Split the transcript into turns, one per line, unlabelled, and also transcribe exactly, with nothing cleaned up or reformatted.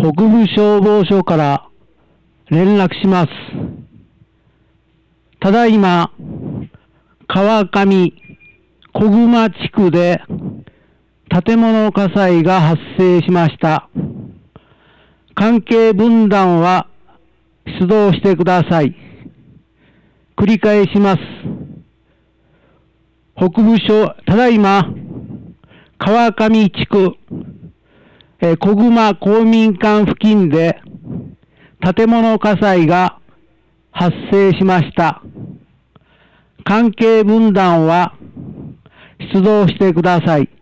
北部消防署から連絡します。ただいま、川上小熊地区で建物火災が発生しました。関係分団は出動してください。繰り返します。北部署、ただいま、川上地区、えー、小熊公民館付近で建物火災が発生しました。関係分団は出動してください。